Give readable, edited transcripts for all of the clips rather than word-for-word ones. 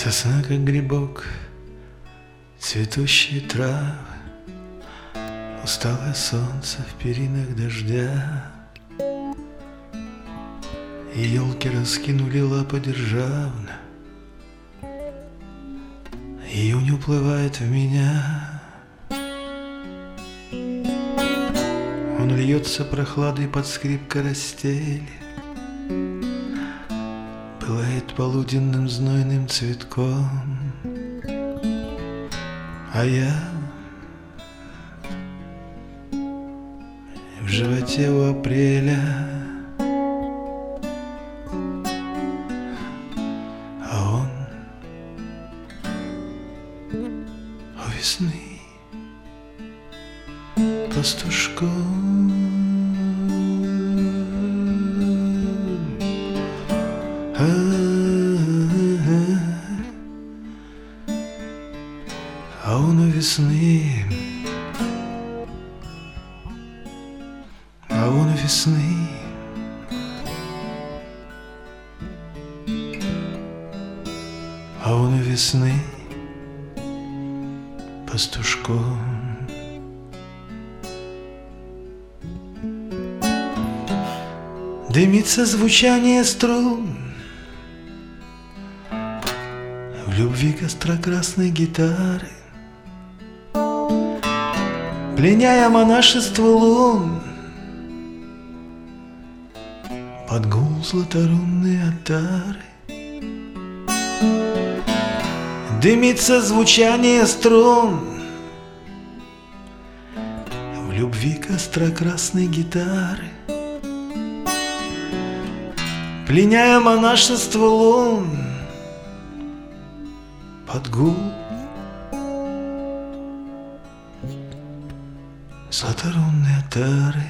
Сосна, как грибок, цветущие травы, усталое солнце в перинах дождя. И елки раскинули лапы державно. Июнь уплывает в меня. Он льется прохладой под скрип карастели, пылает полуденным знойным цветком. А я в животе у апреля, а он у весны пастушком. А он у весны, а он у весны, а он у весны пастушком. Дымится звучание струн, в любви костра красной гитары, пленяя монашество лун под гул златорунной отары. Дымится звучание струн, в любви костра красной гитары, пленяя монашество лун под гул златорунной отары.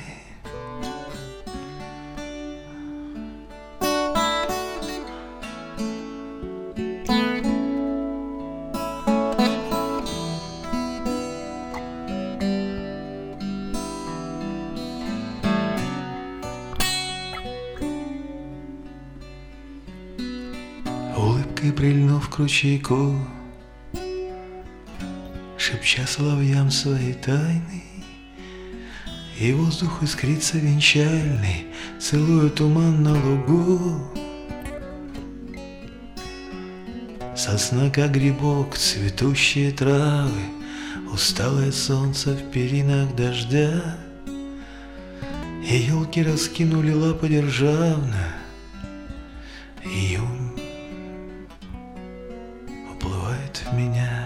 Улыбкой прильнув к ручейку, шепча соловьям свои тайны, и воздух искрится венчальный, целуя туман на лугу. Сосна, как грибок, цветущие травы, усталое солнце в перинах дождя. И елки раскинули лапы державно. Июнь уплывает в меня.